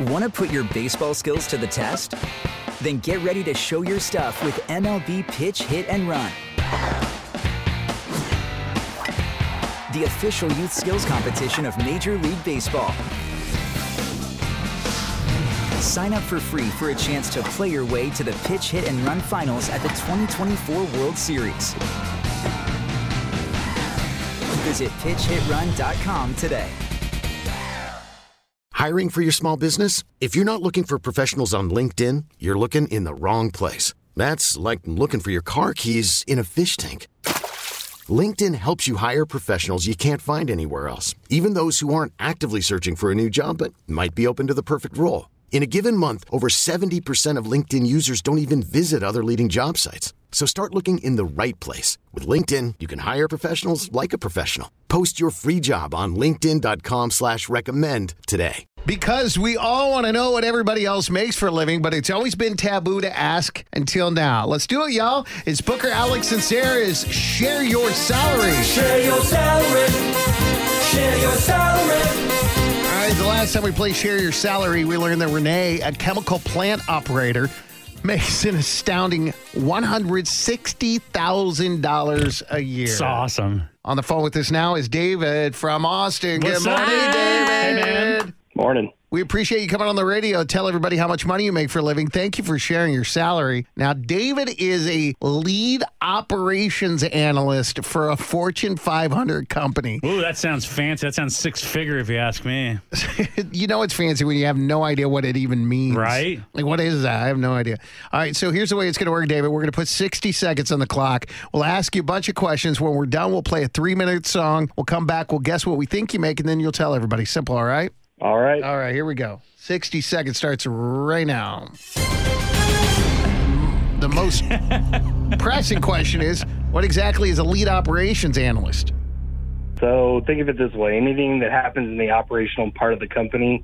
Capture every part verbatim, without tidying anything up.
Want to put your baseball skills to the test? Then get ready to show your stuff with M L B Pitch, Hit, and Run. The official youth skills competition of Major League Baseball. Sign up for free for a chance to play your way to the Pitch, Hit, and Run finals at the twenty twenty-four World Series. Visit pitch hit run dot com today. Hiring for your small business? If you're not looking for professionals on LinkedIn, you're looking in the wrong place. That's like looking for your car keys in a fish tank. LinkedIn helps you hire professionals you can't find anywhere else, even those who aren't actively searching for a new job but might be open to the perfect role. In a given month, over seventy percent of LinkedIn users don't even visit other leading job sites. So start looking in the right place. With LinkedIn, you can hire professionals like a professional. Post your free job on linkedin dot com slash recommend today. Because we all want to know what everybody else makes for a living, but it's always been taboo to ask until now. Let's do it, y'all. It's Booker, Alex, and Sarah's Share Your Salary. Share your salary. Share your salary. All right, the last time we played Share Your Salary, we learned that Renee, a chemical plant operator, makes an astounding one hundred sixty thousand dollars a year. It's awesome. On the phone with us now is David from Austin. What's Good morning, up? David. Hey, man. Morning. We appreciate you coming on the radio. Tell everybody how much money you make for a living. Thank you for sharing your salary. Now, David is a lead operations analyst for a Fortune five hundred company. Ooh, that sounds fancy. That sounds six figure if you ask me. You know it's fancy when you have no idea what it even means. Right? Like, what is that? I have no idea. All right, so here's the way it's going to work, David. We're going to put sixty seconds on the clock. We'll ask you a bunch of questions. When we're done, we'll play a three-minute song. We'll come back. We'll guess what we think you make, and then you'll tell everybody. Simple, all right? All right. All right, here we go. sixty seconds starts right now. The most pressing question is, what exactly is a lead operations analyst? So think of it this way. Anything that happens in the operational part of the company,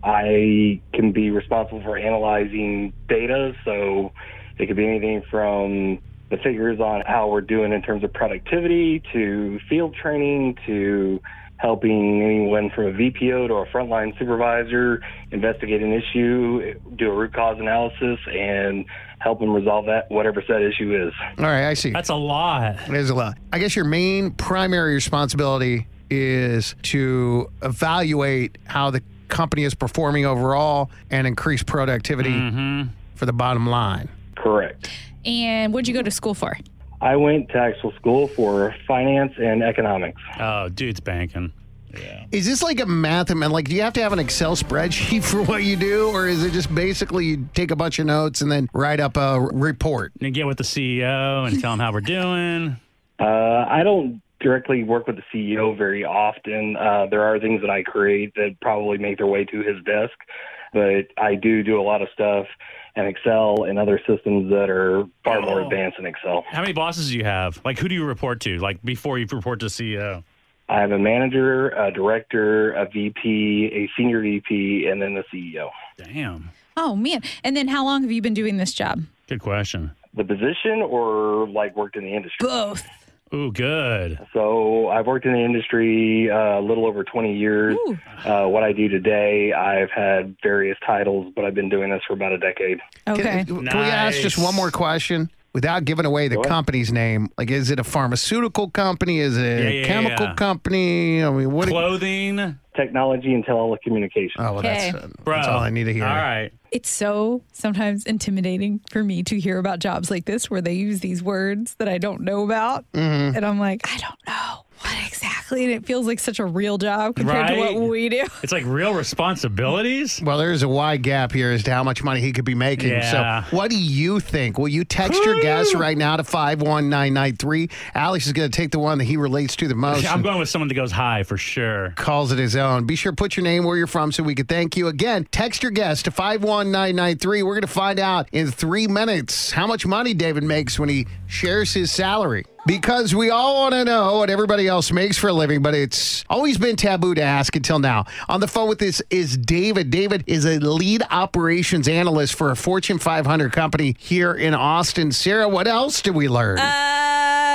I can be responsible for analyzing data. So it could be anything from the figures on how we're doing in terms of productivity to field training to helping anyone from a V P O to a frontline supervisor investigate an issue, do a root cause analysis, and help them resolve that, whatever said issue is. All right, I see. That's a lot. It is a lot. I guess your main primary responsibility is to evaluate how the company is performing overall and increase productivity Mm-hmm. for the bottom line. Correct. And what'd you go to school for? I went to actual school for finance and economics. Oh, dude's banking. Yeah. Is this like a math and like, do you have to have an Excel spreadsheet for what you do, or is it just basically you take a bunch of notes and then write up a report? And get with the C E O and tell him how we're doing. Uh, I don't directly work with the C E O very often. Uh, there are things that I create that probably make their way to his desk, but I do do a lot of stuff in Excel and other systems that are far more advanced than Excel. How many bosses do you have? Like, who do you report to? Like, before you report to the C E O? I have a manager, a director, a V P, a senior V P, and then the C E O. Damn. Oh, man. And then how long have you been doing this job? Good question. The position or like worked in the industry? Both. Ooh, good. So I've worked in the industry uh, a little over twenty years. Uh, what I do today, I've had various titles, but I've been doing this for about a decade. Okay. Can, can we ask just Nice. one more question? Without giving away the Go ahead. company's name, like, is it a pharmaceutical company? Is it Yeah, a yeah, chemical yeah. company? I mean, what? Clothing. Technology and telecommunications. Oh, well, Okay. that's, uh, Bro. that's all I need to hear. All right. It's so sometimes intimidating for me to hear about jobs like this where they use these words that I don't know about. Mm-hmm. And I'm like, I don't know what exactly. And it feels like such a real job compared to Right? what we do. It's like real responsibilities. Well, there's a wide gap here as to how much money he could be making. Yeah. So what do you think? Will you text your guess right now to five one nine nine three? Alex is going to take the one that he relates to the most. I'm going with someone that goes high for sure. Calls it his own. Be sure to put your name, where you're from, so we can thank you. Again, text your guess to five one nine nine three. We're going to find out in three minutes how much money David makes when he shares his salary. Because we all want to know what everybody else makes for a living, but it's always been taboo to ask until now. On the phone with us is David. David is a lead operations analyst for a Fortune five hundred company here in Austin. Sarah, what else did we learn? Uh,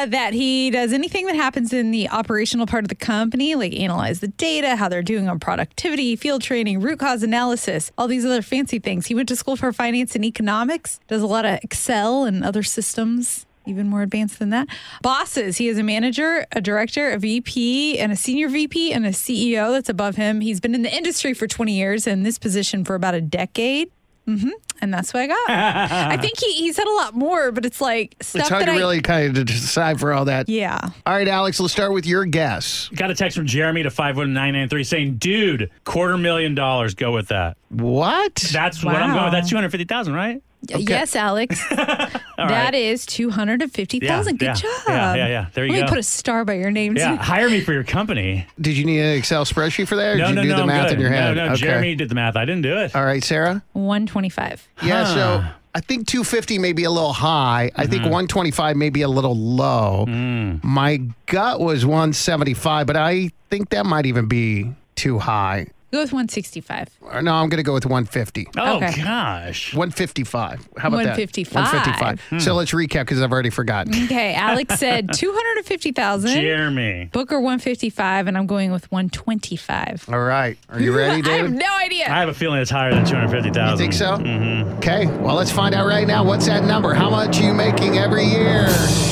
uh, that he does anything that happens in the operational part of the company, like analyze the data, how they're doing on productivity, field training, root cause analysis, all these other fancy things. He went to school for finance and economics, does a lot of Excel and other systems. Even more advanced than that. Bosses. He is a manager, a director, a V P, and a senior V P, and a C E O that's above him. He's been in the industry for twenty years and this position for about a decade. Mm-hmm. And that's what I got. I think he, he said a lot more, but it's like stuff It's hard that to I... really kind of decipher all that. Yeah. All right, Alex, let's start with your guess. Got a text from Jeremy to five one nine nine three saying, dude, quarter million dollars. Go with that. What? That's what I'm Wow. going with. That's two hundred fifty thousand dollars, right? Okay. Yes, Alex. That right. is two hundred fifty thousand dollars. Yeah, Good yeah, job. yeah, yeah, yeah. There you Let go. me put a star by your name, Yeah, too. hire me for your company. Did you need an Excel spreadsheet for that, or No, did you no, do no, the I'm math good. in your head? No, no, Okay. Jeremy did the math. I didn't do it. All right, Sarah? one twenty-five. Yeah, Huh. so I think two fifty may be a little high. I think one twenty-five may be a little low. My gut was one seventy-five, but I think that might even be too high. Go with one sixty-five. Uh, No, I'm going to go with one fifty. Oh, Okay. gosh. one fifty-five. How about one that? fifty-five. one fifty-five. So let's recap because I've already forgotten. Okay, Alex said two hundred fifty thousand. Jeremy. Booker one fifty-five, and I'm going with one twenty-five. All right. Are you ready, I have David? no idea. I have a feeling it's higher than two hundred fifty thousand. You think so? Mm-hmm. Okay. Well, let's find out right now. What's that number? How much are you making every year?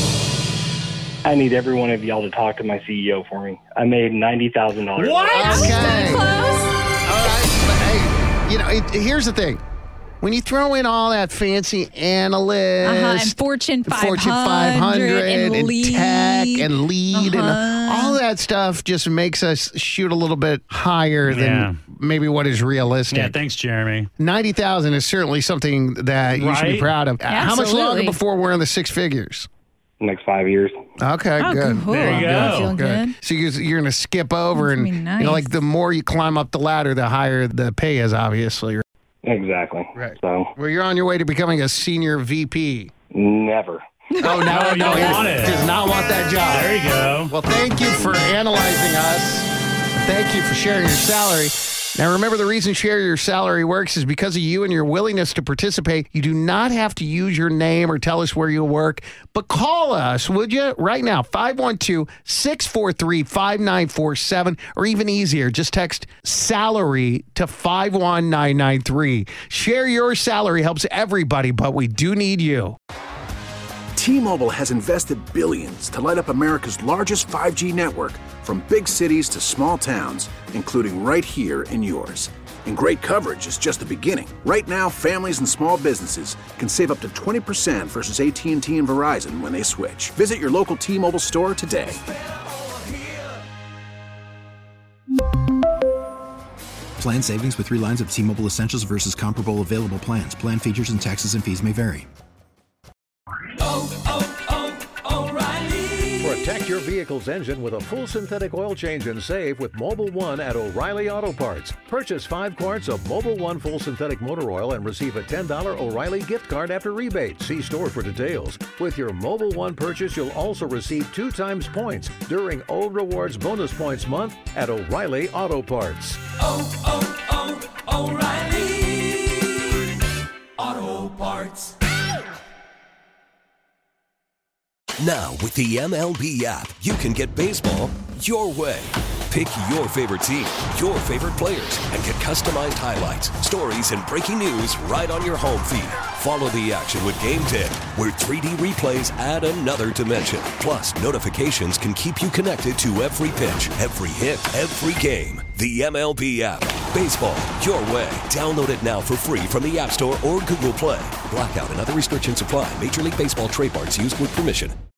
I need every one of y'all to talk to my C E O for me. I made ninety thousand dollars. What? Okay. Close. All right. But hey, you know, it, here's the thing. When you throw in all that fancy analyst, Uh-huh, and Fortune five hundred, Fortune five hundred, and, and lead. tech, and lead, and Uh-huh. all that stuff just makes us shoot a little bit higher than Yeah. maybe what is realistic. Yeah, thanks, Jeremy. ninety thousand is certainly something that you should be Right? proud of. How much longer Absolutely. before we're in the six figures? Next five years. Okay, Oh, good. cool. There you I'm go. feeling good. So you're, you're going to skip over, That's and gonna be you know, nice. like the more you climb up the ladder, the higher the pay is, obviously. Exactly. Right. So Well, you're on your way to becoming a senior V P. never. Oh, no, Oh, you no, don't he want it. does not want that job. There you go. Well, thank you for analyzing us. Thank you for sharing your salary. Now, remember, the reason Share Your Salary works is because of you and your willingness to participate. You do not have to use your name or tell us where you work, but call us, would you? Right now, five one two, six four three, five nine four seven, or even easier, just text SALARY to five one nine nine three. Share Your Salary helps everybody, but we do need you. T-Mobile has invested billions to light up America's largest five G network, from big cities to small towns, including right here in yours. And great coverage is just the beginning. Right now, families and small businesses can save up to twenty percent versus A T and T and Verizon when they switch. Visit your local T-Mobile store today. Plan savings with three lines of T-Mobile Essentials versus comparable available plans. Plan features and taxes and fees may vary. Protect your vehicle's engine with a full synthetic oil change and save with Mobile One at O'Reilly Auto Parts. Purchase five quarts of Mobile One full synthetic motor oil and receive a ten dollars O'Reilly gift card after rebate. See store for details. With your Mobile One purchase, you'll also receive two times points during O Rewards Bonus Points Month at O'Reilly Auto Parts. Oh, oh, oh, O'Reilly Auto Parts. Now, with the M L B app, you can get baseball your way. Pick your favorite team, your favorite players, and get customized highlights, stories, and breaking news right on your home feed. Follow the action with Game Day, where three D replays add another dimension. Plus, notifications can keep you connected to every pitch, every hit, every game. The M L B app. Baseball your way. Download it now for free from the App Store or Google Play. Blackout and other restrictions apply. Major League Baseball trademarks used with permission.